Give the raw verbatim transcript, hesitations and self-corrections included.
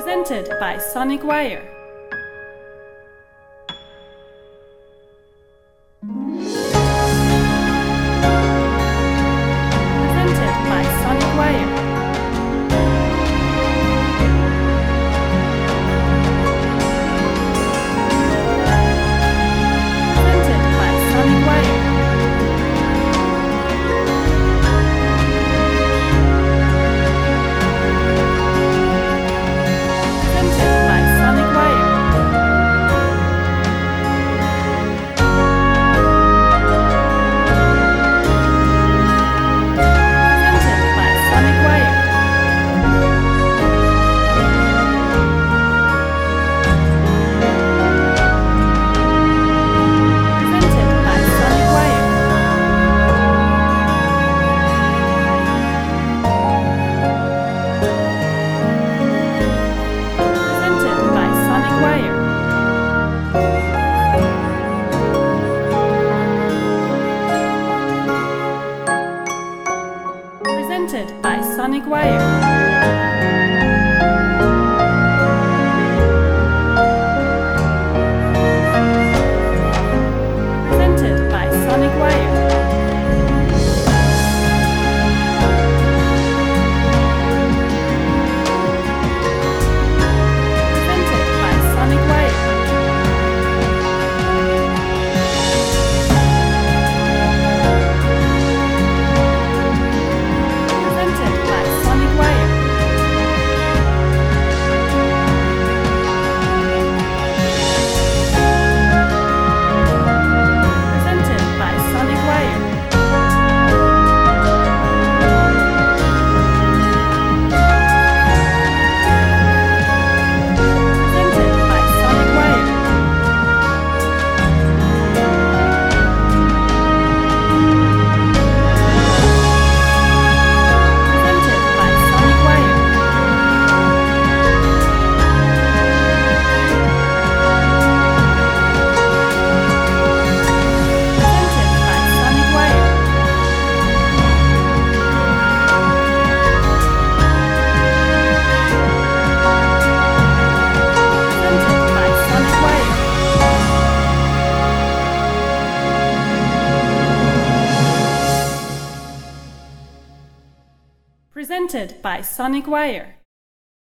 Presented by Sonic Wire. Presented by Sonic Wire. Presented by Sonic Wire. Presented by Sonic Wire. Presented by Sonic Wire. Presented by Sonic Wire. Presented by Sonic Wire. Presented by Sonic Wire. Presented by Sonic Wire. Presented by Sonic Wire. Presented by Sonic Wire. Presented by Sonic Wire. Presented by Sonic Wire. Presented by Sonic Wire. Presented by Sonic Wire. Presented by Sonic Wire. Presented by Sonic Wire.